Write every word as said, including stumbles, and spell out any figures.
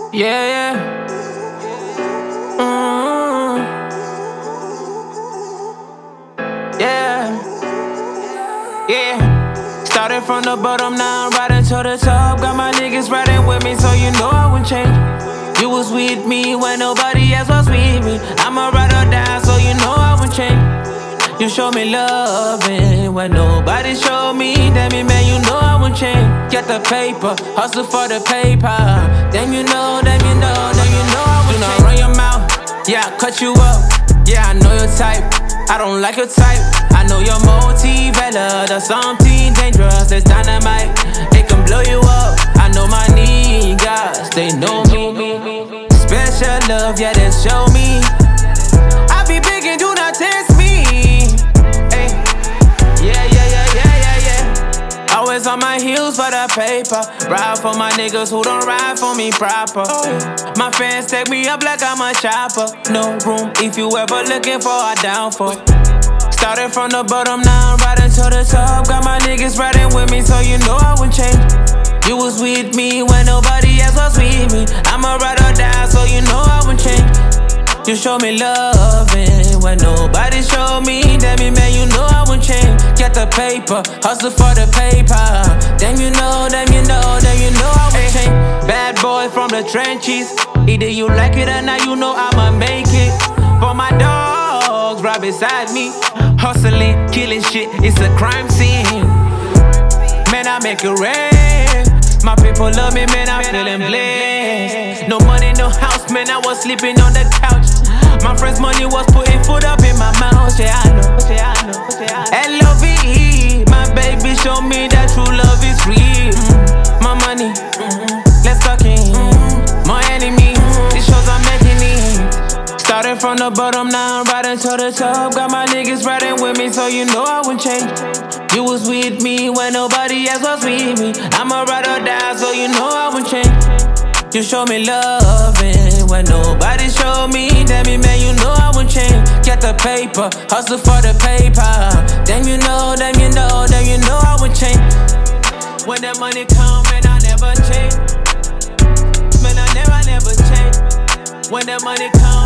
Yeah, yeah. Mm, yeah, yeah. Started from the bottom, now I'm riding to the top. Got my niggas riding with me, so you know I wouldn't change. You was with me when nobody else was with me. I'ma ride or die, so you know I wouldn't change. You show me loving when nobody showed me. Damn it, man, you know I wouldn't change. Get the paper, hustle for the paper. Damn, you know, damn, you know, damn, you know I wouldn't change. Run your mouth, yeah, I cut you up. Yeah, I know your type, I don't like your type. I know your motive, Ella, there's something dangerous. There's dynamite, it can blow you up. I know my niggas, they know me. Special love, yeah, they show me. I be big and do not test me. Ay. Yeah, yeah, yeah, yeah, yeah, yeah. Always on my heels for the paper. Ride for my niggas who don't ride for me proper. My fans take me up like I'm a chopper. No room if you ever looking for a downfall. Started from the bottom, now I'm riding to the top. Got my niggas riding with me, so you know I wouldn't change. You was with me when nobody else was with me. I'ma ride or die, so you know I wouldn't change. You show me loving when nobody showed me. Damn it, man, you know I wouldn't change. Get the paper, hustle for the paper. Damn, you know, damn, you know, damn, you know I wouldn't change. Bad boy from the trenches. Either you like it or not, you know I'ma make it. For my dogs right beside me. Hustling, killing shit, it's a crime scene. Man, I make it rain. My people love me, man, I'm feeling blessed. No money, no house, man, I was sleeping on the couch. My friend's money was putting food up in my mouth. Yeah, I know, yeah, I know, yeah, I know. L O V E, my baby showed me that true love is real. Mm, my money, mm, let's talk in. Mm, my enemy, mm, it shows I'm making it. Started from the bottom, now I'm riding to the top. Got my niggas riding with me, so you know I wouldn't change. You was with me when nobody else was with me. I'ma ride or die, so you know I wouldn't change. You show me loving when nobody showed me. Damn it, man, you know I wouldn't change. Get the paper, hustle for the paper. Damn, you know, damn, you know, damn, you know I wouldn't change. When the money come, man, I never change. Man, I never, never change. When the money come.